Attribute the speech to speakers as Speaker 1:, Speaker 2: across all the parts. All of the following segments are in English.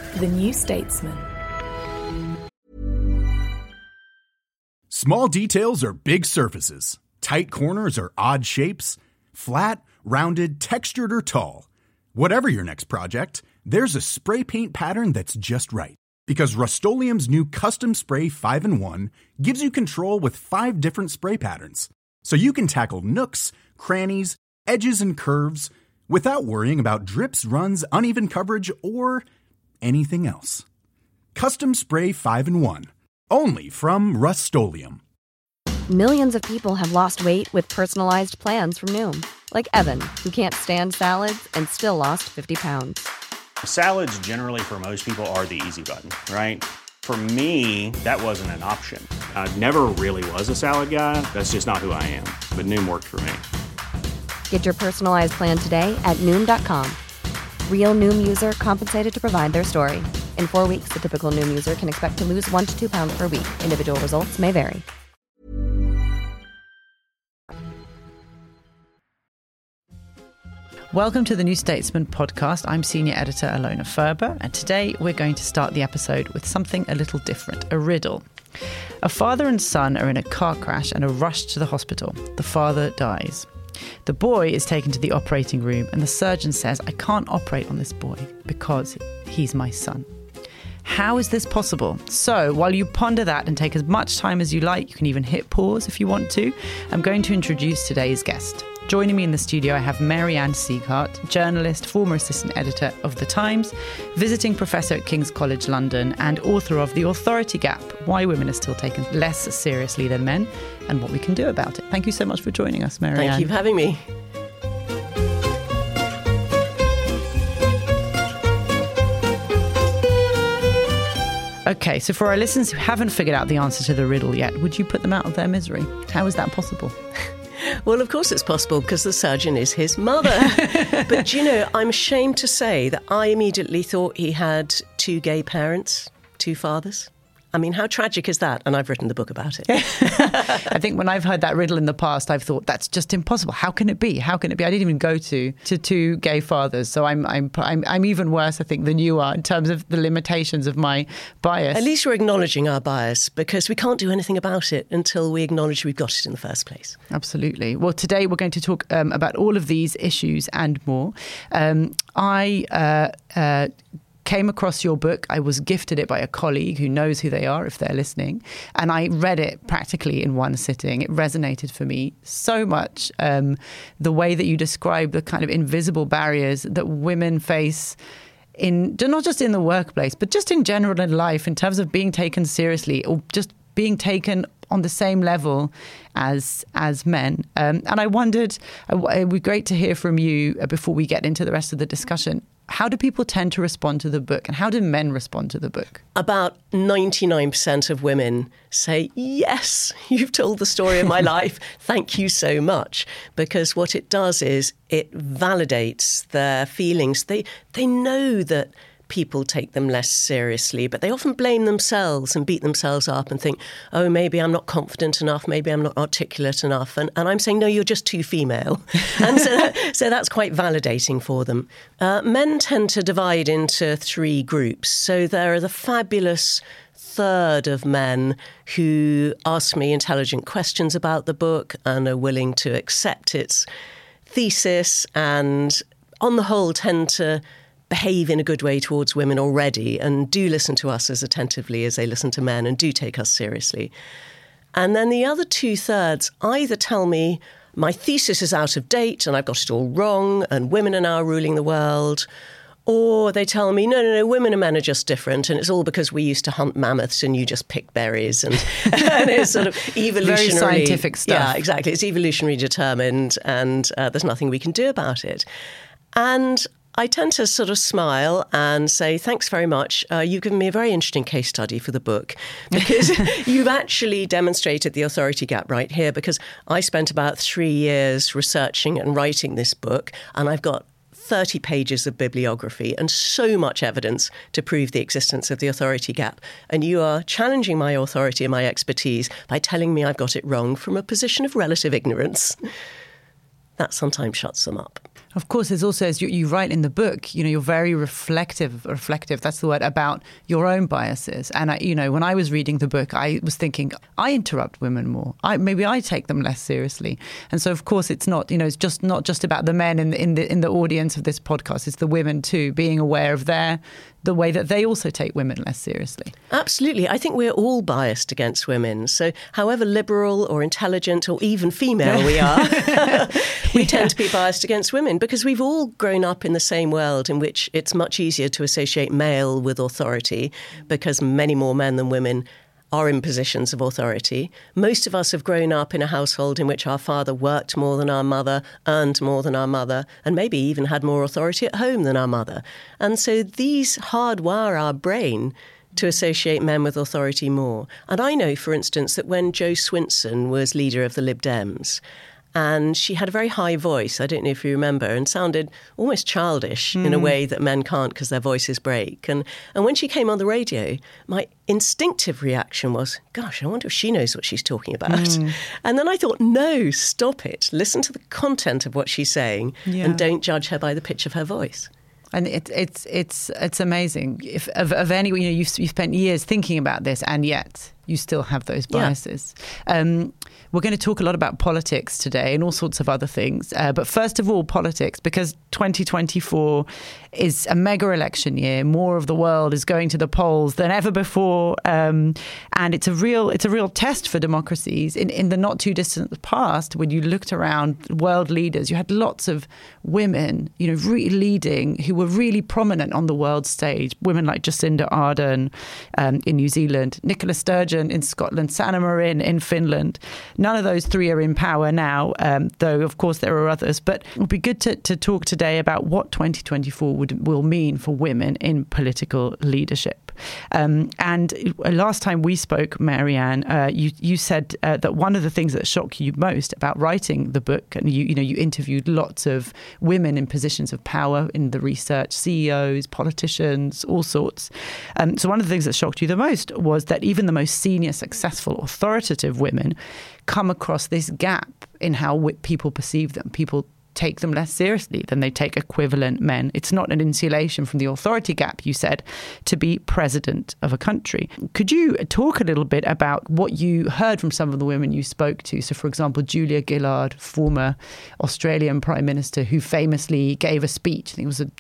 Speaker 1: The New Statesman.
Speaker 2: Small details are big surfaces. Tight corners are odd shapes. Flat, rounded, textured, or tall. Whatever your next project, there's a spray paint pattern that's just right. Because Rust-Oleum's new Custom Spray 5-in-1 gives you control with 5 different spray patterns. So you can tackle nooks, crannies, edges, and curves without worrying about drips, runs, uneven coverage, or anything else. Custom Spray 5-in-1. Only from Rust-Oleum.
Speaker 3: Millions of people have lost weight with personalized plans from Noom. Like Evan, who can't stand salads and still lost 50 pounds.
Speaker 4: Salads generally for most people are the easy button, right? For me, that wasn't an option. I never really was a salad guy. That's just not who I am. But Noom worked for me.
Speaker 3: Get your personalized plan today at Noom.com. Real Noom user compensated to provide their story. In 4 weeks, the typical Noom user can expect to lose 1 to 2 pounds per week. Individual results may vary.
Speaker 5: Welcome to the New Statesman podcast. I'm senior editor Alona Ferber, and today we're going to start the episode with something a little different, a riddle. A father and son are in a car crash and are rushed to the hospital. The father dies. The boy is taken to the operating room and the surgeon says, "I can't operate on this boy because he's my son." How is this possible? So while you ponder that and take as much time as you like, you can even hit pause if you want to, I'm going to introduce today's guest. Joining me in the studio, I have Mary-Anne Sieghart, journalist, former assistant editor of The Times, visiting professor at King's College London, and author of The Authority Gap, Why Women Are Still Taken Less Seriously Than Men, and What We Can Do About It. Thank you so much for joining us, Mary-Anne.
Speaker 6: Thank you for having me.
Speaker 5: Okay, so for our listeners who haven't figured out the answer to the riddle yet, would you put them out of their misery? How is that possible?
Speaker 6: Well, of course it's possible because the surgeon is his mother. But, you know, I'm ashamed to say that I immediately thought he had 2 gay parents, 2 fathers. I mean, how tragic is that? And I've written the book about it.
Speaker 5: I think when I've heard that riddle in the past, I've thought that's just impossible. How can it be? How can it be? I didn't even go to 2 gay fathers, so I'm even worse, I think, than you are in terms of the limitations of my bias.
Speaker 6: At least we're acknowledging our bias because we can't do anything about it until we acknowledge we've got it in the first place.
Speaker 5: Absolutely. Well, today we're going to talk about all of these issues and more. I came across your book. I was gifted it by a colleague who knows who they are if they're listening. And I read it practically in one sitting. It resonated for me so much. The way that you describe the kind of invisible barriers that women face in not just in the workplace, but just in general in life in terms of being taken seriously or just being taken on the same level as men. And I wondered, it would be great to hear from you before we get into the rest of the discussion. How do people tend to respond to the book and how do men respond to the book?
Speaker 6: About 99% of women say, yes, you've told the story of my life. Thank you so much. Because what it does is it validates their feelings. They know that people take them less seriously, but they often blame themselves and beat themselves up and think, oh, maybe I'm not confident enough, maybe I'm not articulate enough. And I'm saying, no, you're just too female. And so that's quite validating for them. Men tend to divide into 3 groups. So there are the fabulous third of men who ask me intelligent questions about the book and are willing to accept its thesis and on the whole tend to behave in a good way towards women already and do listen to us as attentively as they listen to men and do take us seriously. And then the other 2/3 either tell me my thesis is out of date and I've got it all wrong and women are now ruling the world, or they tell me, no, women and men are just different and it's all because we used to hunt mammoths and you just pick berries and it's sort of evolutionary.
Speaker 5: Very scientific stuff.
Speaker 6: Yeah, exactly. It's evolutionary determined and there's nothing we can do about it. And I tend to sort of smile and say, thanks very much. You've given me a very interesting case study for the book because you've actually demonstrated the authority gap right here because I spent about 3 years researching and writing this book and I've got 30 pages of bibliography and so much evidence to prove the existence of the authority gap. And you are challenging my authority and my expertise by telling me I've got it wrong from a position of relative ignorance. That sometimes shuts them up.
Speaker 5: Of course, there's also, as you write in the book, you're very reflective, that's the word, about your own biases. And, when I was reading the book, I was thinking, I interrupt women more. Maybe I take them less seriously. And so, of course, it's not, it's just not just about the men in the audience of this podcast. It's the women, too, being aware of the way that they also take women less seriously.
Speaker 6: Absolutely. I think we're all biased against women. So however liberal or intelligent or even female we are, we tend to be biased against women because we've all grown up in the same world in which it's much easier to associate male with authority because many more men than women are in positions of authority. Most of us have grown up in a household in which our father worked more than our mother, earned more than our mother, and maybe even had more authority at home than our mother. And so these hardwire our brain to associate men with authority more. And I know, for instance, that when Jo Swinson was leader of the Lib Dems, and she had a very high voice, I don't know if you remember, and sounded almost childish in a way that men can't because their voices break. And when she came on the radio, my instinctive reaction was, gosh, I wonder if she knows what she's talking about. And then I thought, no, stop it. Listen to the content of what she's saying and don't judge her by the pitch of her voice.
Speaker 5: And it's amazing. If of any, you've spent years thinking about this, and yet you still have those biases. We're going to talk a lot about politics today and all sorts of other things. But first of all, politics, because 2024 is a mega election year. More of the world is going to the polls than ever before. And it's a real test for democracies. In the not too distant past, when you looked around world leaders, you had lots of women, really leading, who were really prominent on the world stage. Women like Jacinda Ardern in New Zealand, Nicola Sturgeon in Scotland, Sanna Marin in Finland. None of those three are in power now, though, of course, there are others. But it would be good to talk today about what 2024 will mean for women in political leadership. And last time we spoke, Marianne, you said that one of the things that shocked you most about writing the book, and you interviewed lots of women in positions of power in the research, CEOs, politicians, all sorts. So one of the things that shocked you the most was that even the most senior, successful, authoritative women come across this gap in how people perceive them. People take them less seriously than they take equivalent men. It's not an insulation from the authority gap, you said, to be president of a country. Could you talk a little bit about what you heard from some of the women you spoke to? So, for example, Julia Gillard, former Australian Prime Minister, who famously gave a speech, I think it was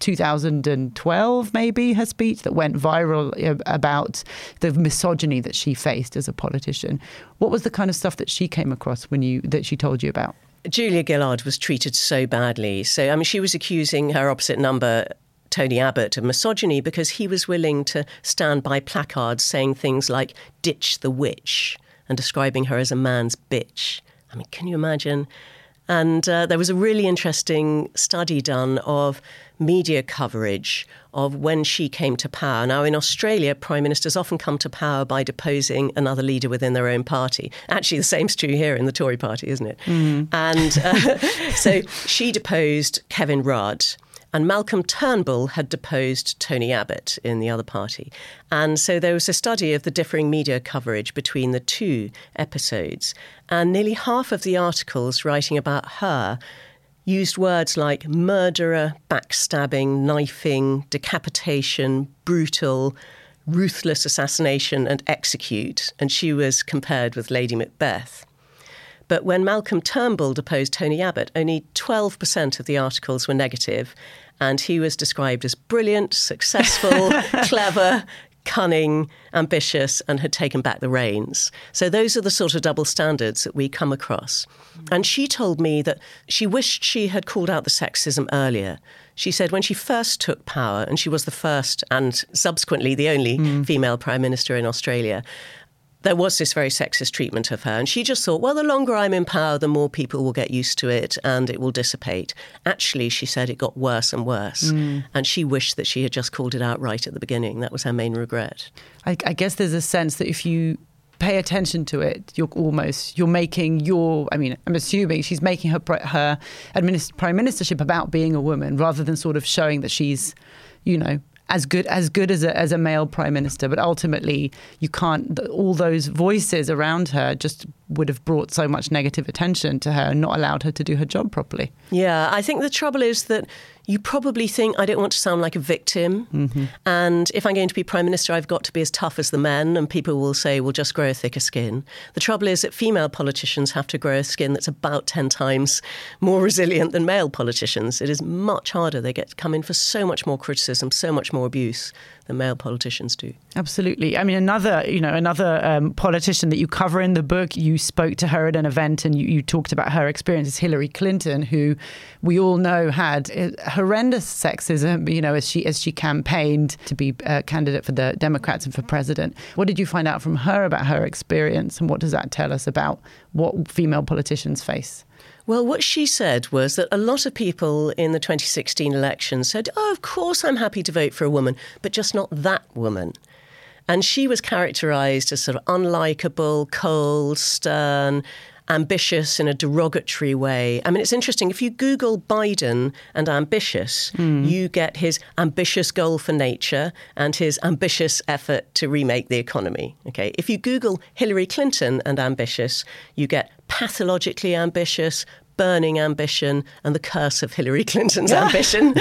Speaker 5: 2012, maybe, her speech that went viral about the misogyny that she faced as a politician. What was the kind of stuff that she came across that she told you about?
Speaker 6: Julia Gillard was treated so badly. So, she was accusing her opposite number, Tony Abbott, of misogyny because he was willing to stand by placards saying things like, ditch the witch, and describing her as a man's bitch. Can you imagine? And there was a really interesting study done of media coverage of when she came to power. Now, in Australia, prime ministers often come to power by deposing another leader within their own party. Actually, the same's true here in the Tory party, isn't it? And so she deposed Kevin Rudd. And Malcolm Turnbull had deposed Tony Abbott in the other party. And so there was a study of the differing media coverage between the two episodes. And nearly half of the articles writing about her used words like murderer, backstabbing, knifing, decapitation, brutal, ruthless assassination and execute. And she was compared with Lady Macbeth. But when Malcolm Turnbull deposed Tony Abbott, only 12% of the articles were negative, and he was described as brilliant, successful, clever, cunning, ambitious, and had taken back the reins. So those are the sort of double standards that we come across. And she told me that she wished she had called out the sexism earlier. She said when she first took power, and she was the first and subsequently the only female prime minister in Australia, there was this very sexist treatment of her. And she just thought, well, the longer I'm in power, the more people will get used to it and it will dissipate. Actually, she said it got worse and worse. And she wished that she had just called it out right at the beginning. That was her main regret.
Speaker 5: I guess there's a sense that if you pay attention to it, you're making I'm assuming she's making her prime ministership about being a woman rather than sort of showing that she's, as good as a male prime minister. But ultimately, you can't, all those voices around her just would have brought so much negative attention to her and not allowed her to do her job properly.
Speaker 6: Yeah, I think the trouble is that you probably think, I don't want to sound like a victim. Mm-hmm. And if I'm going to be Prime Minister, I've got to be as tough as the men. And people will say, well, just grow a thicker skin. The trouble is that female politicians have to grow a skin that's about 10 times more resilient than male politicians. It is much harder. They come in for so much more criticism, so much more abuse than male politicians do.
Speaker 5: Absolutely. I mean, another politician that you cover in the book, you spoke to her at an event and you talked about her experience, is Hillary Clinton, who we all know had horrendous sexism, as she campaigned to be a candidate for the Democrats and for president. What did you find out from her about her experience, and what does that tell us about what female politicians face?
Speaker 6: Well, what she said was that a lot of people in the 2016 election said, oh, of course I'm happy to vote for a woman, but just not that woman. And she was characterised as sort of unlikable, cold, stern, ambitious in a derogatory way. I mean, it's interesting. If you Google Biden and ambitious, you get his ambitious goal for nature and his ambitious effort to remake the economy. Okay. If you Google Hillary Clinton and ambitious, you get pathologically ambitious, burning ambition, and the curse of Hillary Clinton's ambition.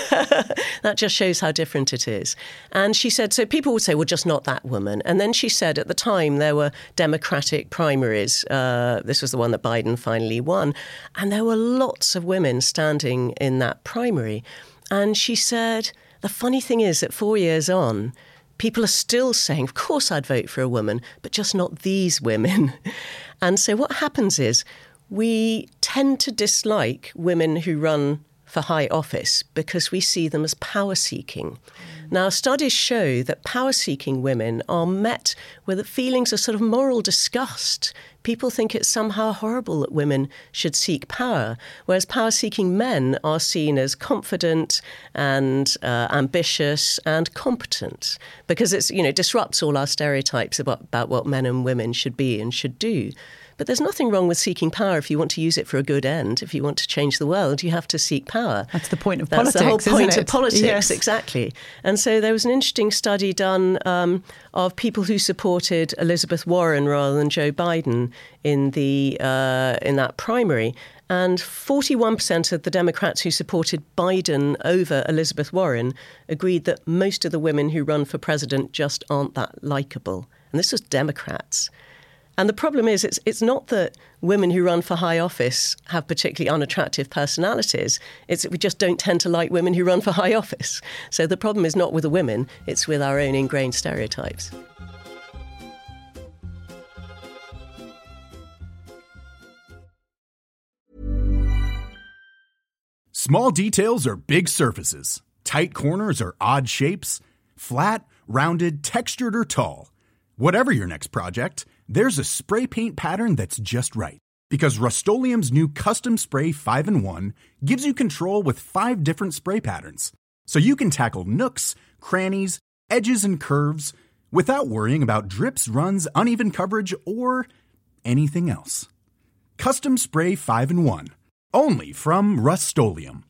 Speaker 6: That just shows how different it is. And she said, so people would say, well, just not that woman. And then she said at the time there were Democratic primaries. This was the one that Biden finally won. And there were lots of women standing in that primary. And she said, the funny thing is that 4 years on, people are still saying, of course I'd vote for a woman, but just not these women. And so what happens is, we tend to dislike women who run for high office because we see them as power-seeking. Now, studies show that power-seeking women are met with feelings of sort of moral disgust. People think it's somehow horrible that women should seek power, whereas power-seeking men are seen as confident and ambitious and competent because it's, disrupts all our stereotypes about what men and women should be and should do. But there's nothing wrong with seeking power if you want to use it for a good end. If you want to change the world, you have to seek power.
Speaker 5: That's the point of politics,
Speaker 6: isn't it? That's the whole point of politics,
Speaker 5: yes.
Speaker 6: Exactly. And so there was an interesting study done of people who supported Elizabeth Warren rather than Joe Biden in that primary. And 41% of the Democrats who supported Biden over Elizabeth Warren agreed that most of the women who run for president just aren't that likable. And this was Democrats. And the problem is, it's not that women who run for high office have particularly unattractive personalities. It's that we just don't tend to like women who run for high office. So the problem is not with the women, it's with our own ingrained stereotypes.
Speaker 2: Small details are big surfaces. Tight corners are odd shapes. Flat, rounded, textured, or tall. Whatever your next project, there's a spray paint pattern that's just right. Because Rust-Oleum's new Custom Spray 5-in-1 gives you control with 5 different spray patterns. So you can tackle nooks, crannies, edges, and curves without worrying about drips, runs, uneven coverage, or anything else. Custom Spray 5-in-1. Only from Rust-Oleum.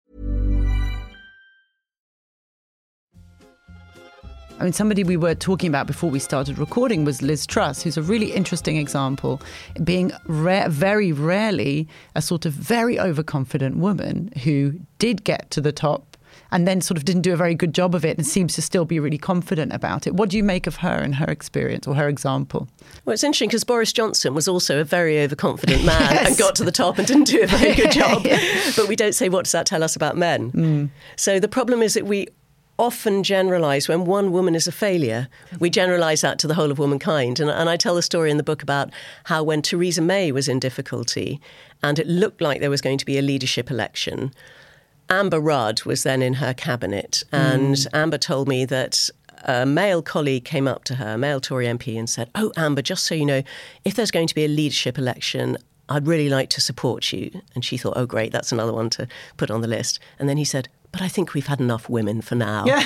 Speaker 5: I mean, somebody we were talking about before we started recording was Liz Truss, who's a really interesting example, being very rarely a sort of very overconfident woman who did get to the top and then sort of didn't do a very good job of it and seems to still be really confident about it. What do you make of her and her experience or her example?
Speaker 6: Well, it's interesting because Boris Johnson was also a very overconfident man
Speaker 5: Yes.
Speaker 6: and got to the top and didn't do a very good job. But we don't say, what does that tell us about men? So the problem is that we often generalise when one woman is a failure. We generalise that to the whole of womankind. And I tell the story in the book about how when Theresa May was in difficulty and it looked like there was going to be a leadership election, Amber Rudd was then in her cabinet. And Amber told me that a male colleague came up to her, a male Tory MP, and said, oh, Amber, just so you know, if there's going to be a leadership election, I'd really like to support you. And she thought, oh, great, that's another one to put on the list. And then he said, but I think we've had enough women for now.
Speaker 5: Yeah.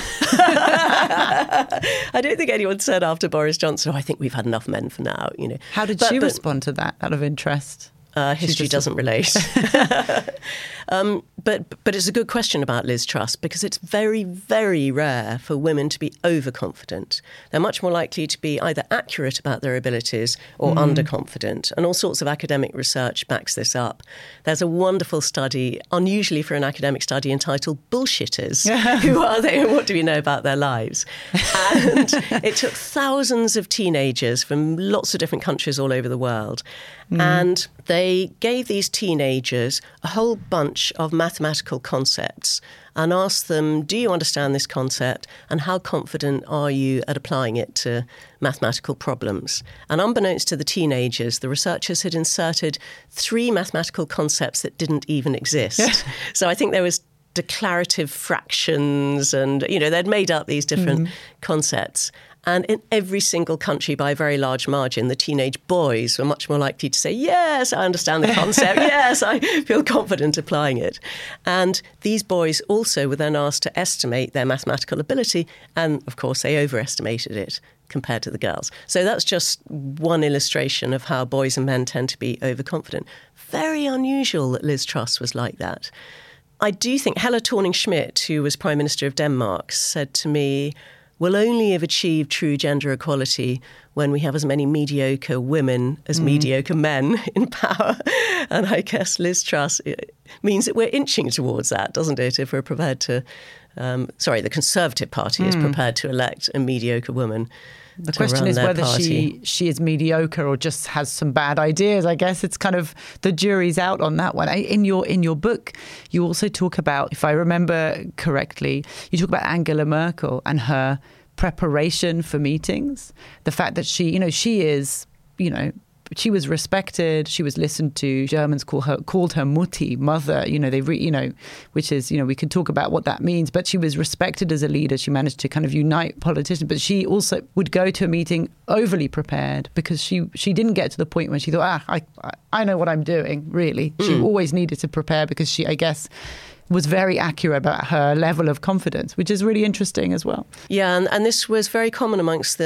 Speaker 6: I don't think anyone said after Boris Johnson, oh, I think we've had enough men for now.
Speaker 5: How did she respond to that out of interest?
Speaker 6: History doesn't relate. But it's a good question about Liz Truss, because it's very, very rare for women to be overconfident. They're much more likely to be either accurate about their abilities or underconfident. And all sorts of academic research backs this up. There's a wonderful study, unusually for an academic study, entitled Bullshitters. Who are they and what do we know about their lives? And it took thousands of teenagers from lots of different countries all over the world. And they gave these teenagers a whole bunch of mathematical concepts and asked them, do you understand this concept and how confident are you at applying it to mathematical problems? And unbeknownst to the teenagers, the researchers had inserted 3 mathematical concepts that didn't even exist. So I think there was declarative fractions and, they'd made up these different concepts. And in every single country, by a very large margin, the teenage boys were much more likely to say, yes, I understand the concept. Yes, I feel confident applying it. And these boys also were then asked to estimate their mathematical ability. And, of course, they overestimated it compared to the girls. So that's just one illustration of how boys and men tend to be overconfident. Very unusual that Liz Truss was like that. I do think Helle Thorning-Schmidt, who was Prime Minister of Denmark, said to me, we'll only have achieved true gender equality when we have as many mediocre women as mediocre men in power. And I guess Liz Truss means that we're inching towards that, doesn't it? If we're prepared to, the Conservative Party is prepared to elect a mediocre woman.
Speaker 5: The question is whether she is mediocre or just has some bad ideas. I guess it's kind of the jury's out on that one. In your book, you also talk about, if I remember correctly, you talk about Angela Merkel and her preparation for meetings. The fact that she is, she was respected. She was listened to. Germans called her Mutti, mother. Which is, we could talk about what that means. But she was respected as a leader. She managed to kind of unite politicians. But she also would go to a meeting overly prepared because she didn't get to the point when she thought, I know what I'm doing. Really, she always needed to prepare because she, I guess, was very accurate about her level of confidence, which is really interesting as well.
Speaker 6: Yeah, and this was very common amongst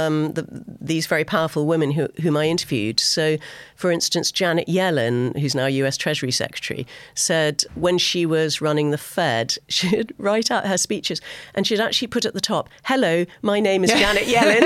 Speaker 6: these very powerful women whom I interviewed. So, for instance, Janet Yellen, who's now US Treasury Secretary, said when she was running the Fed, she'd write out her speeches and she'd actually put at the top, hello, my name is Janet Yellen.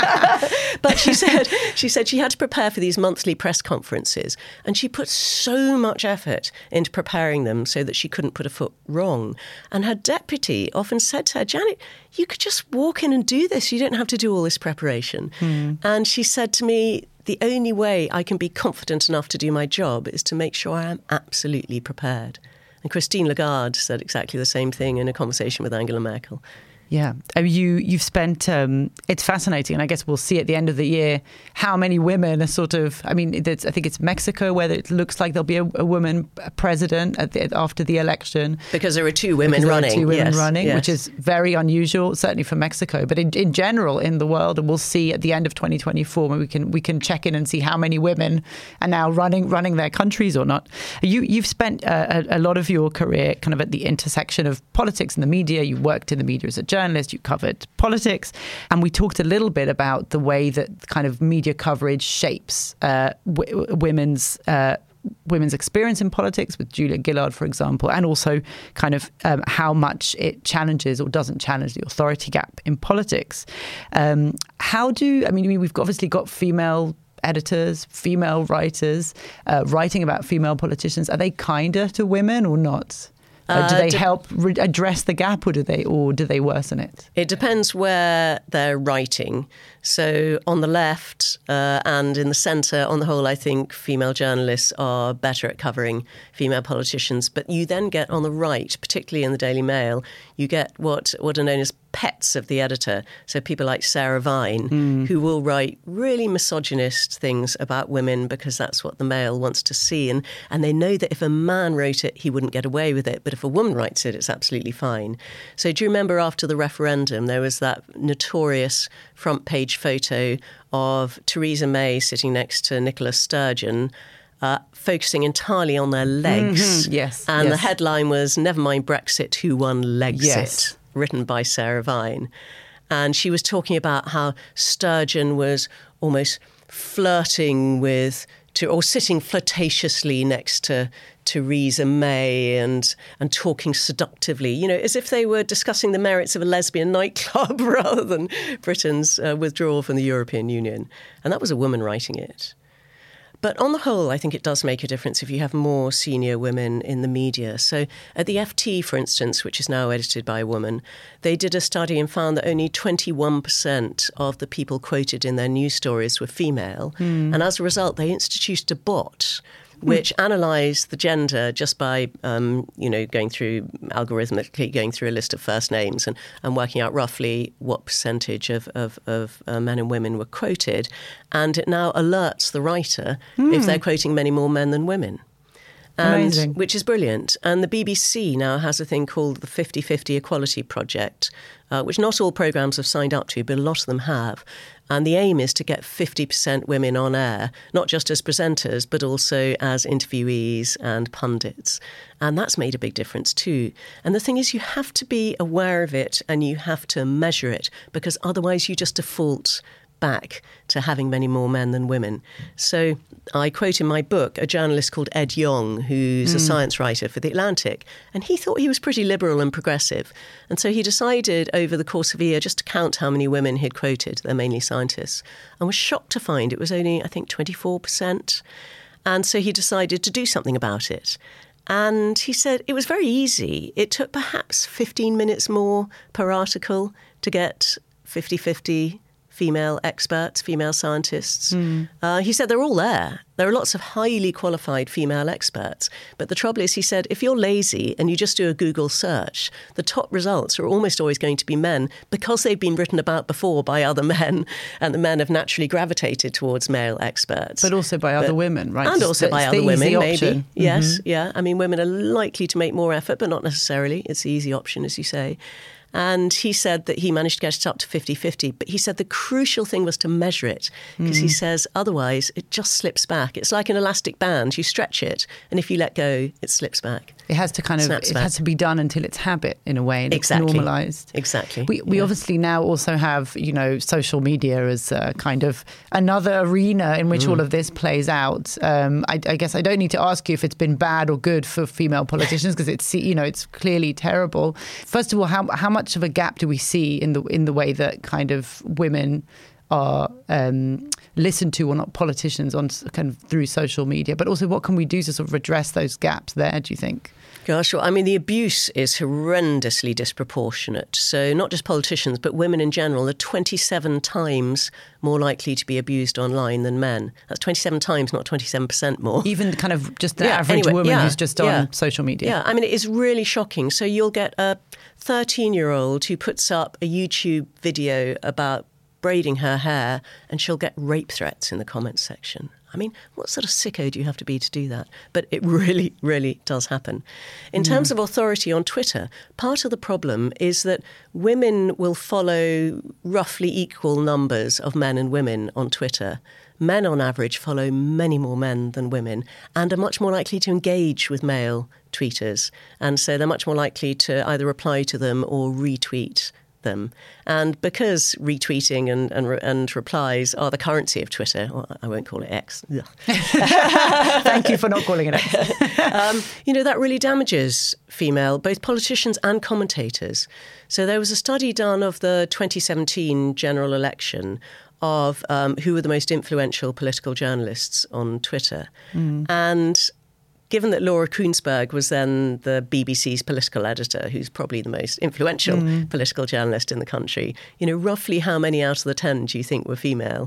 Speaker 6: But she said she had to prepare for these monthly press conferences and she put so much effort into preparing them so that she couldn't put a foot wrong. And her deputy often said to her, Janet, you could just walk in and do this. You don't have to do all this preparation. And she said to me, the only way I can be confident enough to do my job is to make sure I am absolutely prepared. And Christine Lagarde said exactly the same thing in a conversation with Angela Merkel.
Speaker 5: Yeah. You've spent, it's fascinating, and I guess we'll see at the end of the year how many women are sort of, I think it's Mexico where it looks like there'll be a woman president after the election.
Speaker 6: Because there are 2 women running.
Speaker 5: Yes. Which is very unusual, certainly for Mexico. But in general, in the world, and we'll see at the end of 2024, when we can check in and see how many women are now running their countries or not. You've spent a lot of your career kind of at the intersection of politics and the media. You worked in the media as a journalist, you covered politics, and we talked a little bit about the way that kind of media coverage shapes women's experience in politics, with Julia Gillard, for example, and also kind of how much it challenges or doesn't challenge the authority gap in politics. We've obviously got female editors, female writers writing about female politicians. Are they kinder to women or not? Do they help address the gap, or do they worsen it?
Speaker 6: It depends where they're writing. So on the left and in the centre, on the whole, I think female journalists are better at covering female politicians. But you then get on the right, particularly in the Daily Mail, you get what are known as pets of the editor. So people like Sarah Vine, who will write really misogynist things about women because that's what the Mail wants to see. And they know that if a man wrote it, he wouldn't get away with it. But if a woman writes it, it's absolutely fine. So do you remember after the referendum, there was that notorious front page photo of Theresa May sitting next to Nicola Sturgeon, focusing entirely on their legs.
Speaker 5: Yes.
Speaker 6: And the headline was, "Never mind Brexit, who won Legsit?" Written by Sarah Vine. And she was talking about how Sturgeon was almost flirting with or sitting flirtatiously next to Theresa May and talking seductively, as if they were discussing the merits of a lesbian nightclub rather than Britain's withdrawal from the European Union. And that was a woman writing it. But on the whole, I think it does make a difference if you have more senior women in the media. So at the FT, for instance, which is now edited by a woman, they did a study and found that only 21% of the people quoted in their news stories were female. And as a result, they instituted a bot which analysed the gender just by, algorithmically going through a list of first names and working out roughly what percentage of men and women were quoted. And it now alerts the writer if they're quoting many more men than women.
Speaker 5: Amazing.
Speaker 6: Which is brilliant. And the BBC now has a thing called the 50-50 Equality Project, which not all programmes have signed up to, but a lot of them have. And the aim is to get 50% women on air, not just as presenters, but also as interviewees and pundits. And that's made a big difference too. And the thing is, you have to be aware of it and you have to measure it, because otherwise you just default back to having many more men than women. So I quote in my book a journalist called Ed Yong, who's a science writer for The Atlantic, and he thought he was pretty liberal and progressive. And so he decided over the course of a year just to count how many women he'd quoted. They're mainly scientists, and was shocked to find it was only, I think, 24%. And so he decided to do something about it. And he said it was very easy. It took perhaps 15 minutes more per article to get 50-50 female experts, female scientists. He said they're all there. There are lots of highly qualified female experts. But the trouble is, he said, if you're lazy and you just do a Google search, the top results are almost always going to be men because they've been written about before by other men, and the men have naturally gravitated towards male experts.
Speaker 5: But also by other women, right?
Speaker 6: And also by other women, maybe. Yes,
Speaker 5: Mm-hmm.
Speaker 6: yeah. I mean, women are likely to make more effort, but not necessarily. It's the easy option, as you say. And he said that he managed to get it up to 50-50. But he said the crucial thing was to measure it, because he says otherwise it just slips back. It's like an elastic band. You stretch it, and if you let go, it slips back.
Speaker 5: It has to has to be done until it's habit in a way, and
Speaker 6: exactly.
Speaker 5: It's normalised.
Speaker 6: Exactly.
Speaker 5: We obviously now also have, social media as kind of another arena in which all of this plays out. I guess I don't need to ask you if it's been bad or good for female politicians, because it's clearly terrible. First of all, how much of a gap do we see in the way that kind of women are listened to, or not politicians, on kind of through social media? But also, what can we do to sort of redress those gaps there, do you think?
Speaker 6: Gosh, well, I mean, the abuse is horrendously disproportionate. So not just politicians, but women in general are 27 times more likely to be abused online than men. That's 27 times, not 27% more.
Speaker 5: Even kind of just the average woman who's just on social media.
Speaker 6: Yeah, I mean, it is really shocking. So you'll get a 13-year-old who puts up a YouTube video about braiding her hair, and she'll get rape threats in the comments section. I mean, what sort of sicko do you have to be to do that? But it really, really does happen. In terms of authority on Twitter, part of the problem is that women will follow roughly equal numbers of men and women on Twitter. Men, on average, follow many more men than women and are much more likely to engage with male tweeters. And so they're much more likely to either reply to them or retweet them. And because retweeting and replies are the currency of Twitter, or I won't call it X.
Speaker 5: Thank you for not calling it X.
Speaker 6: That really damages both politicians and commentators. So there was a study done of the 2017 general election of who were the most influential political journalists on Twitter. And given that Laura Kuenssberg was then the BBC's political editor, who's probably the most influential political journalist in the country, roughly how many out of the 10 do you think were female?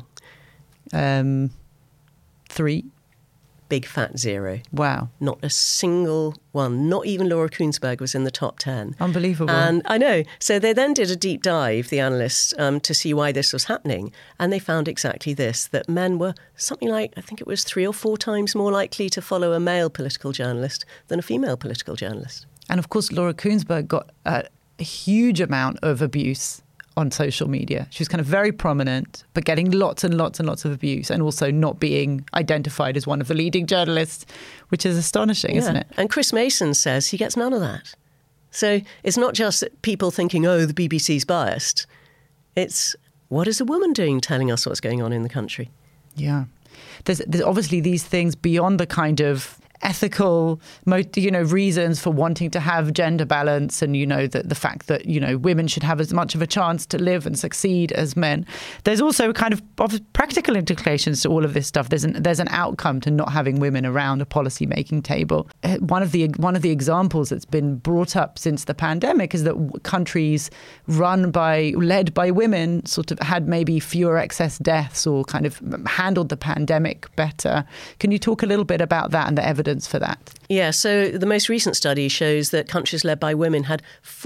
Speaker 5: 3.
Speaker 6: Big fat 0.
Speaker 5: Wow.
Speaker 6: Not a single one. Not even Laura Kuenssberg was in the top 10.
Speaker 5: Unbelievable.
Speaker 6: And I know. So they then did a deep dive, the analysts, to see why this was happening. And they found exactly this, that men were something like, I think it was 3 or 4 times more likely to follow a male political journalist than a female political journalist.
Speaker 5: And of course, Laura Kuenssberg got a huge amount of abuse on social media. She was kind of very prominent, but getting lots and lots and lots of abuse, and also not being identified as one of the leading journalists, which is astonishing, isn't it?
Speaker 6: And Chris Mason says he gets none of that. So it's not just that people thinking, oh, the BBC's biased. It's, what is a woman doing telling us what's going on in the country?
Speaker 5: Yeah. there's obviously these things beyond the kind of ethical, reasons for wanting to have gender balance and, the fact that, women should have as much of a chance to live and succeed as men. There's also kind of practical implications to all of this stuff. There's an outcome to not having women around a policy-making table. One of the examples that's been brought up since the pandemic is that countries led by women sort of had maybe fewer excess deaths or kind of handled the pandemic better. Can you talk a little bit about that and the evidence for that?
Speaker 6: Yeah, so the most recent study shows that countries led by women had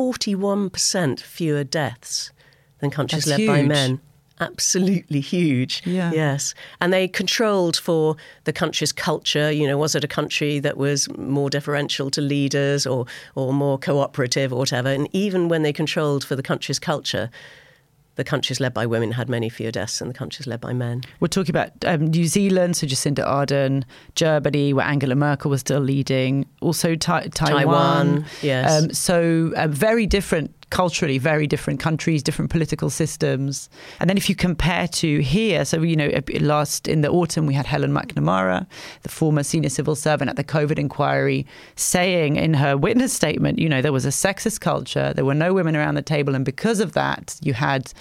Speaker 6: 41% fewer deaths than countries led by men. Absolutely huge.
Speaker 5: Yeah.
Speaker 6: Yes. And they controlled for the country's culture. Was it a country that was more deferential to leaders or more cooperative or whatever? And even when they controlled for the country's culture, the countries led by women had many fewer deaths than the countries led by men.
Speaker 5: We're talking about New Zealand, so Jacinda Ardern, Germany, where Angela Merkel was still leading, also Taiwan.
Speaker 6: Yes.
Speaker 5: Very different culturally, very different countries, different political systems. And then if you compare to here, so, in the autumn, we had Helen McNamara, the former senior civil servant at the COVID inquiry, saying in her witness statement, there was a sexist culture, there were no women around the table. And because of that, you had,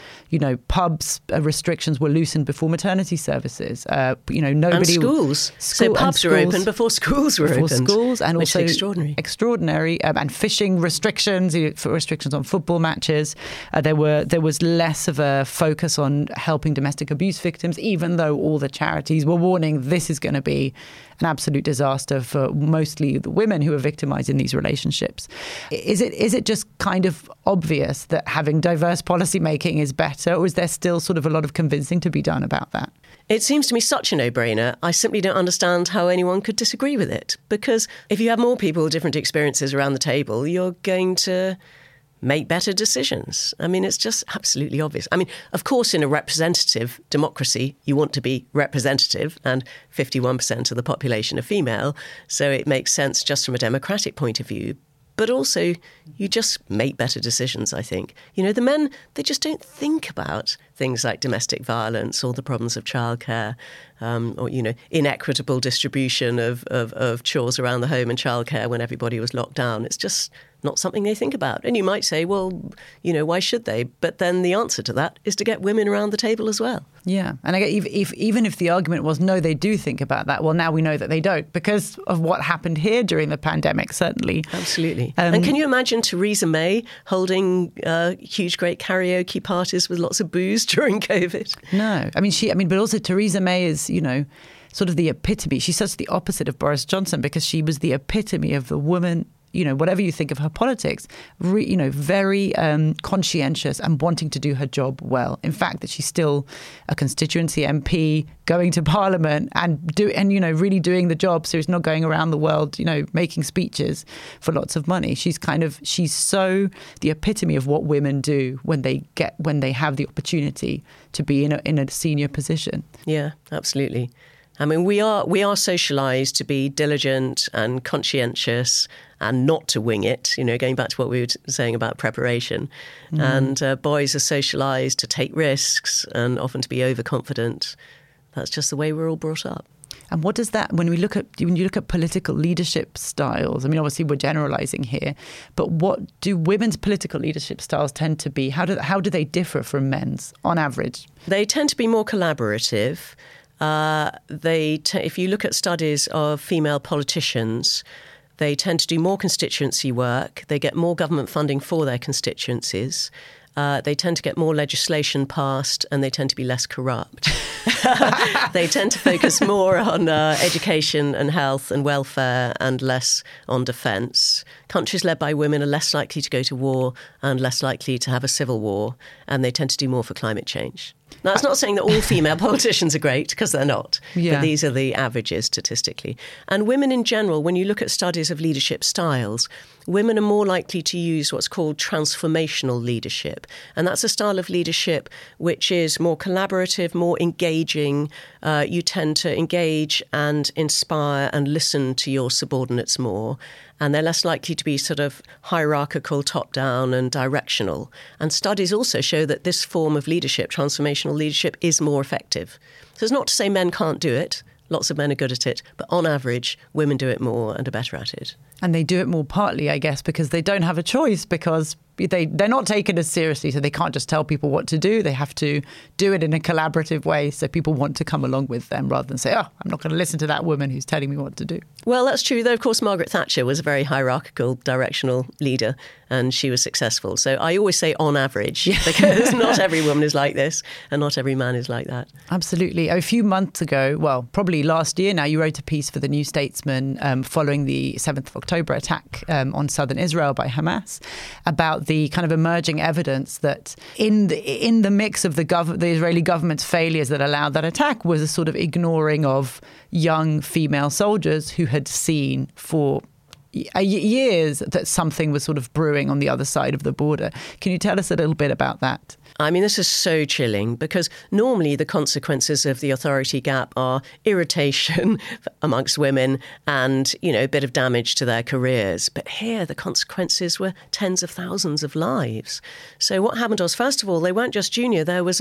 Speaker 5: pubs restrictions were loosened before maternity services. Nobody.
Speaker 6: And schools. So pubs were open before schools were opened.
Speaker 5: Schools, and
Speaker 6: also
Speaker 5: extraordinary. And fishing restrictions, for restrictions on football matches. There was less of a focus on helping domestic abuse victims, even though all the charities were warning this is going to be an absolute disaster for mostly the women who are victimized in these relationships. Is it just kind of obvious that having diverse policy making is better, or is there still sort of a lot of convincing to be done about that?
Speaker 6: It seems to me such a no-brainer. I simply don't understand how anyone could disagree with it. Because if you have more people with different experiences around the table, you're going to make better decisions. I mean, it's just absolutely obvious. I mean, of course, in a representative democracy, you want to be representative, and 51% of the population are female. So it makes sense just from a democratic point of view. But also, you just make better decisions, I think. The men, they just don't think about things like domestic violence or the problems of childcare or, inequitable distribution of chores around the home and childcare when everybody was locked down. It's just not something they think about. And you might say, well, why should they? But then the answer to that is to get women around the table as well.
Speaker 5: Yeah. And I get even if the argument was, no, they do think about that. Well, now we know that they don't because of what happened here during the pandemic, certainly.
Speaker 6: Absolutely. And can you imagine Theresa May holding huge, great karaoke parties with lots of booze during COVID?
Speaker 5: No. But also Theresa May is, sort of the epitome. She's such the opposite of Boris Johnson because she was the epitome of the woman, whatever you think of her politics, very conscientious and wanting to do her job well. In fact, that she's still a constituency MP, going to Parliament and really doing the job. So she's not going around the world, making speeches for lots of money. She's so the epitome of what women do when they have the opportunity to be in a senior position.
Speaker 6: Yeah, absolutely. I mean, we are socialised to be diligent and conscientious and not to wing it, going back to what we were saying about preparation. And boys are socialised to take risks and often to be overconfident. That's just the way we're all brought up.
Speaker 5: And what does that, when you look at political leadership styles, I mean, obviously we're generalising here, but what do women's political leadership styles tend to be? How do they differ from men's on average?
Speaker 6: They tend to be more collaborative. If you look at studies of female politicians, they tend to do more constituency work. They get more government funding for their constituencies. They tend to get more legislation passed, and they tend to be less corrupt. They tend to focus more on education and health and welfare and less on defence. Countries led by women are less likely to go to war and less likely to have a civil war, and they tend to do more for climate change. Now, that's not saying that all female politicians are great, because they're not.
Speaker 5: Yeah.
Speaker 6: But these are the averages statistically. And women in general, when you look at studies of leadership styles, women are more likely to use what's called transformational leadership. And that's a style of leadership which is more collaborative, more engaging. You tend to engage and inspire and listen to your subordinates more. and they're less likely to be sort of hierarchical, top-down and directional. And studies also show that this form of leadership, transformational leadership, is more effective. So it's not to say men can't do it. Lots of men are good at it, but on average, women do it more and are better at it.
Speaker 5: And they do it more partly, I guess, because they don't have a choice, because they're not taken as seriously, so they can't just tell people what to do. They have to do it in a collaborative way, so people want to come along with them rather than say, oh, I'm not going to listen to that woman who's telling me what to do.
Speaker 6: Well, that's true. Though, of course, Margaret Thatcher was a very hierarchical, directional leader, and she was successful. So I always say on average, because not every woman is like this, and not every man is like that.
Speaker 5: Absolutely. A few months ago, well, probably last year now, you wrote a piece for the New Statesman following the 7th of October attack on southern Israel by Hamas, about the kind of emerging evidence that in the mix of the Israeli government's failures that allowed that attack was a sort of ignoring of young female soldiers who had seen for years that something was sort of brewing on the other side of the border. Can you tell us a little bit about that?
Speaker 6: I mean, this is so chilling, because normally the consequences of the authority gap are irritation amongst women and, a bit of damage to their careers. But here the consequences were tens of thousands of lives. So what happened was, first of all, they weren't just junior. There was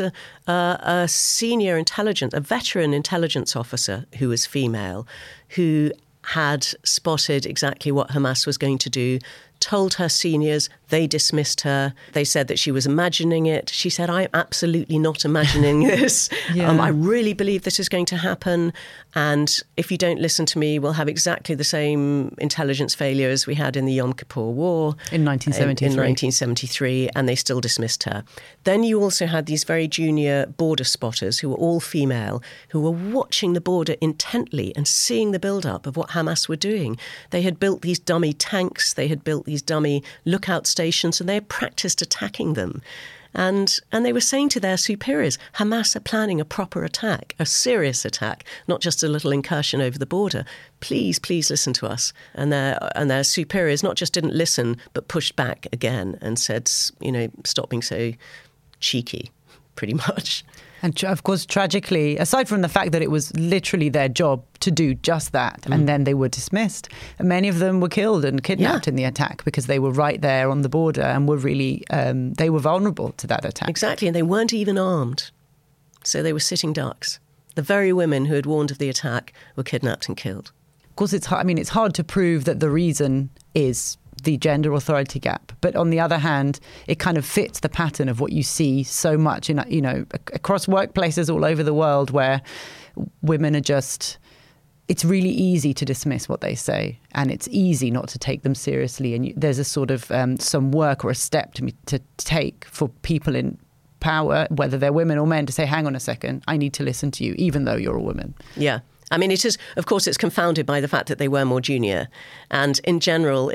Speaker 6: a senior intelligence, a veteran intelligence officer who was female, who had spotted exactly what Hamas was going to do, told her seniors, they dismissed her. They said that she was imagining it. She said, I'm absolutely not imagining this. I really believe this is going to happen. And if you don't listen to me, we'll have exactly the same intelligence failure as we had in the Yom Kippur War.
Speaker 5: In 1973.
Speaker 6: In 1973, and they still dismissed her. Then you also had these very junior border spotters who were all female, who were watching the border intently and seeing the build-up of what Hamas were doing. They had built these dummy tanks. They had built these dummy lookout stations, and they had practiced attacking them. And they were saying to their superiors, Hamas are planning a proper attack, a serious attack, not just a little incursion over the border. Please, please listen to us. And their superiors not just didn't listen, but pushed back again and said, stop being so cheeky, pretty much.
Speaker 5: And of course, tragically, aside from the fact that it was literally their job to do just that, and then they were dismissed, and many of them were killed and kidnapped in the attack because they were right there on the border and were really, they were vulnerable to that attack.
Speaker 6: Exactly, and they weren't even armed. So they were sitting ducks. The very women who had warned of the attack were kidnapped and killed.
Speaker 5: Of course, it's hard to prove that the reason is the gender authority gap. But on the other hand, it kind of fits the pattern of what you see so much in, across workplaces all over the world, where women are just, it's really easy to dismiss what they say, and it's easy not to take them seriously. And there's a sort of some work or a step to take for people in power, whether they're women or men, to say, hang on a second, I need to listen to you, even though you're a woman.
Speaker 6: Yeah. I mean, it is, of course, it's confounded by the fact that they were more junior. And in general,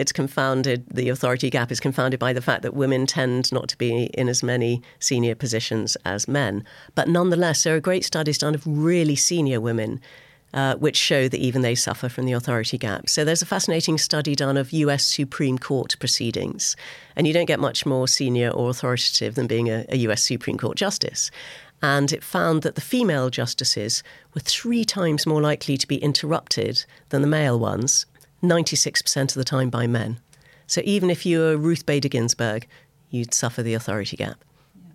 Speaker 6: the authority gap is confounded by the fact that women tend not to be in as many senior positions as men. But nonetheless, there are great studies done of really senior women, which show that even they suffer from the authority gap. So there's a fascinating study done of US Supreme Court proceedings. And you don't get much more senior or authoritative than being a US Supreme Court justice. And it found that the female justices were 3 times more likely to be interrupted than the male ones, 96% of the time by men. So even if you were Ruth Bader Ginsburg, you'd suffer the authority gap.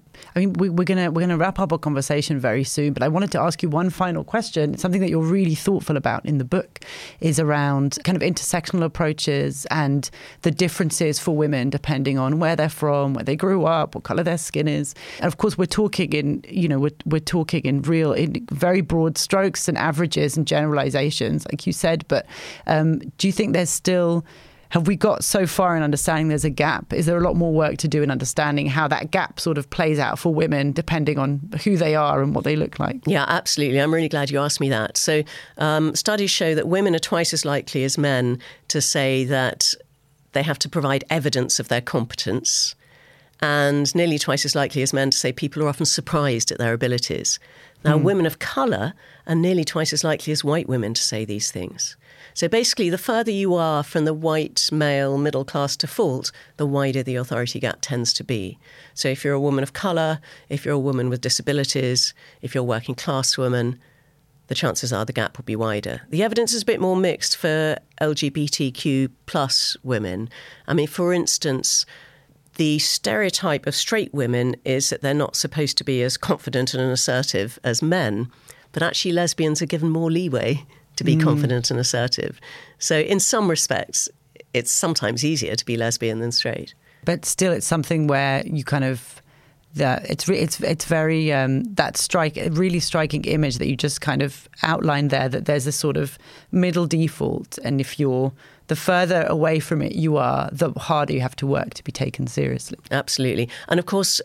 Speaker 5: I mean, we're gonna wrap up our conversation very soon, but I wanted to ask you one final question. Something that you're really thoughtful about in the book is around kind of intersectional approaches and the differences for women depending on where they're from, where they grew up, what colour their skin is. And of course, we're talking in very broad strokes and averages and generalizations, like you said. But do you think there's still... Have we got so far in understanding there's a gap? Is there a lot more work to do in understanding how that gap sort of plays out for women depending on who they are and what they look like?
Speaker 6: Yeah, absolutely. I'm really glad you asked me that. So studies show that women are twice as likely as men to say that they have to provide evidence of their competence, and nearly twice as likely as men to say people are often surprised at their abilities. Now, women of colour are nearly twice as likely as white women to say these things. So basically, the further you are from the white, male, middle-class default, the wider the authority gap tends to be. So if you're a woman of colour, if you're a woman with disabilities, if you're a working-class woman, the chances are the gap will be wider. The evidence is a bit more mixed for LGBTQ plus women. I mean, for instance, the stereotype of straight women is that they're not supposed to be as confident and assertive as men, but actually lesbians are given more leeway to be confident and assertive. So in some respects, it's sometimes easier to be lesbian than straight.
Speaker 5: But still, it's something where you kind of... It's very that really striking image that you just kind of outlined there, that there's a sort of middle default, and if you're the further away from it you are, the harder you have to work to be taken seriously.
Speaker 6: Absolutely. And of course,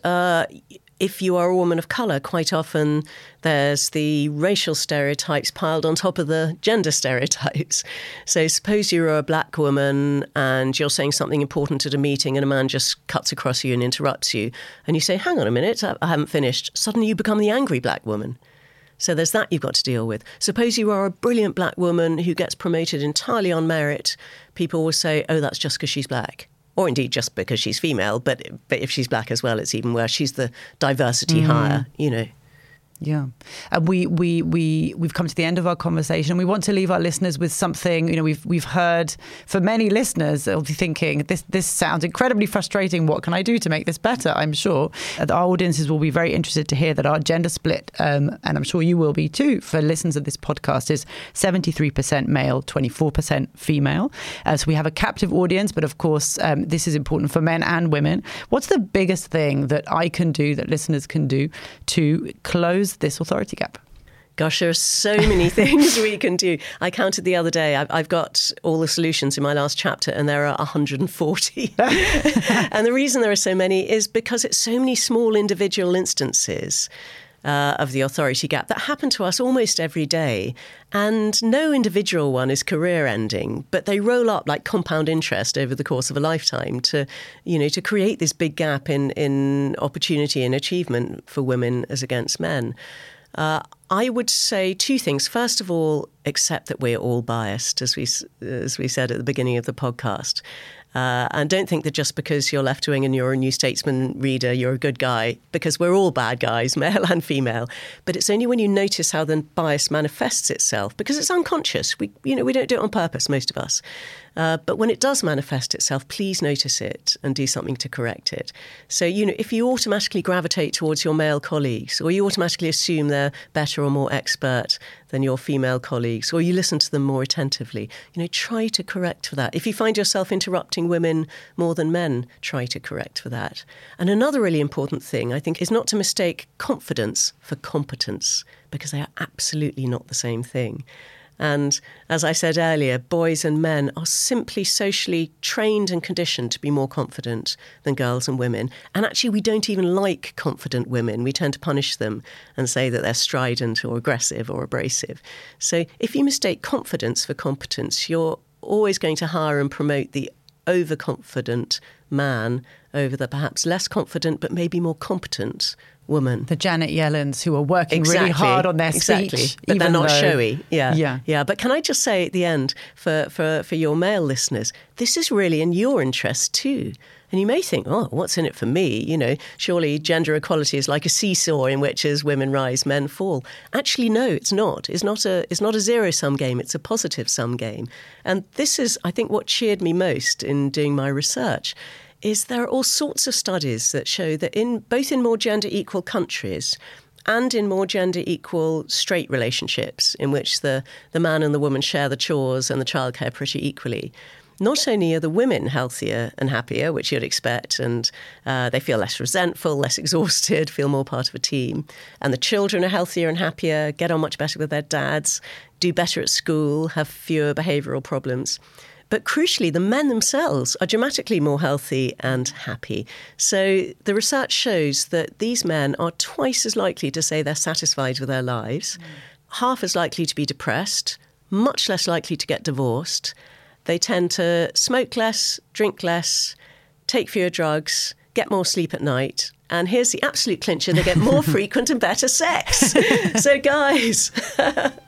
Speaker 6: if you are a woman of colour, quite often there's the racial stereotypes piled on top of the gender stereotypes. So suppose you're a black woman and you're saying something important at a meeting and a man just cuts across you and interrupts you. And you say, hang on a minute, I haven't finished. Suddenly you become the angry black woman. So there's that you've got to deal with. Suppose you are a brilliant black woman who gets promoted entirely on merit. People will say, oh, that's just because she's black. Or indeed just because she's female, but if she's black as well, it's even worse. She's the diversity hire, you know.
Speaker 5: Yeah. And we've come to the end of our conversation. We want to leave our listeners with something. You know, we've heard, for many listeners, they'll be thinking, this sounds incredibly frustrating. What can I do to make this better? I'm sure our audiences will be very interested to hear that our gender split, and I'm sure you will be too, for listeners of this podcast, is 73% male, 24% female. So we have a captive audience, but of course, this is important for men and women. What's the biggest thing that I can do, that listeners can do, to close this authority gap?
Speaker 6: Gosh, there are so many things we can do. I counted the other day. I've got all the solutions in my last chapter, and there are 140. And the reason there are so many is because it's so many small individual instances of the authority gap that happen to us almost every day. And no individual one is career-ending, but they roll up like compound interest over the course of a lifetime to create this big gap in opportunity and achievement for women as against men. I would say two things. First of all, accept that we're all biased, as we said at the beginning of the podcast. And don't think that just because you're left-wing and you're a New Statesman reader, you're a good guy, because we're all bad guys, male and female. But it's only when you notice how the bias manifests itself, because it's unconscious. We don't do it on purpose, most of us. But when it does manifest itself, please notice it and do something to correct it. So, if you automatically gravitate towards your male colleagues, or you automatically assume they're better or more expert than your female colleagues, or you listen to them more attentively, try to correct for that. If you find yourself interrupting women more than men, try to correct for that. And another really important thing, I think, is not to mistake confidence for competence, because they are absolutely not the same thing. And as I said earlier, boys and men are simply socially trained and conditioned to be more confident than girls and women. And actually, we don't even like confident women. We tend to punish them and say that they're strident or aggressive or abrasive. So if you mistake confidence for competence, you're always going to hire and promote the overconfident man over the perhaps less confident but maybe more competent woman.
Speaker 5: The Janet Yellens who are working really hard on their speech.
Speaker 6: But they're not showy.
Speaker 5: Yeah.
Speaker 6: But can I just say at the end, for your male listeners, this is really in your interest too. And you may think, oh, what's in it for me? Surely gender equality is like a seesaw in which as women rise, men fall. Actually, no, it's not. It's not a zero-sum game. It's a positive-sum game. And this is, I think, what cheered me most in doing my research, is there are all sorts of studies that show that both in more gender equal countries and in more gender equal straight relationships, in which the man and the woman share the chores and the childcare pretty equally, not only are the women healthier and happier, which you'd expect, and they feel less resentful, less exhausted, feel more part of a team, and the children are healthier and happier, get on much better with their dads, do better at school, have fewer behavioural problems. But crucially, the men themselves are dramatically more healthy and happy. So the research shows that these men are twice as likely to say they're satisfied with their lives, half as likely to be depressed, much less likely to get divorced. They tend to smoke less, drink less, take fewer drugs, get more sleep at night. And here's the absolute clincher, they get more frequent and better sex. So guys...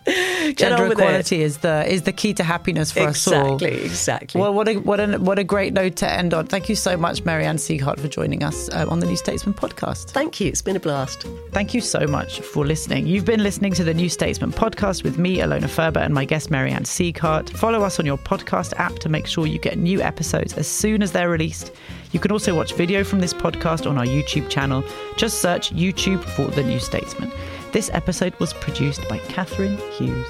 Speaker 5: Gender equality is the key to happiness for us all.
Speaker 6: Exactly.
Speaker 5: Well, what a great note to end on. Thank you so much, Mary-Anne Sieghart, for joining us on the New Statesman podcast.
Speaker 6: Thank you. It's been a blast.
Speaker 5: Thank you so much for listening. You've been listening to the New Statesman podcast with me, Alona Ferber, and my guest, Mary-Anne Sieghart. Follow us on your podcast app to make sure you get new episodes as soon as they're released. You can also watch video from this podcast on our YouTube channel. Just search YouTube for The New Statesman. This episode was produced by Catherine Hughes.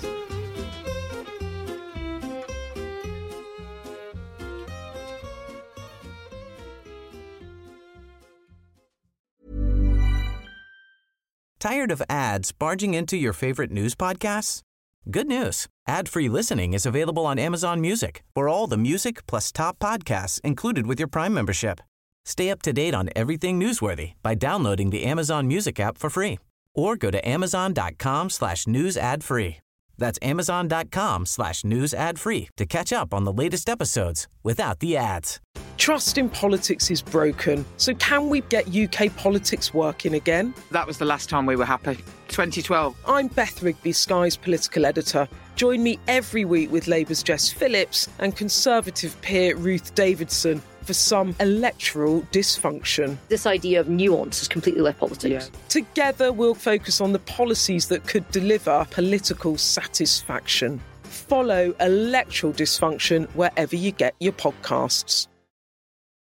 Speaker 1: Tired of ads barging into your favorite news podcasts? Good news. Ad-free listening is available on Amazon Music for all the music plus top podcasts included with your Prime membership. Stay up to date on everything newsworthy by downloading the Amazon Music app for free or go to amazon.com/news ad free. That's amazon.com/news ad free to catch up on the latest episodes without the ads.
Speaker 7: Trust in politics is broken. So can we get UK politics working again?
Speaker 8: That was the last time we were happy. 2012.
Speaker 7: I'm Beth Rigby, Sky's political editor. Join me every week with Labour's Jess Phillips and Conservative peer Ruth Davidson for some electoral dysfunction.
Speaker 9: This idea of nuance has completely left politics.
Speaker 7: Yeah. Together we'll focus on the policies that could deliver political satisfaction. Follow Electoral Dysfunction wherever you get your podcasts.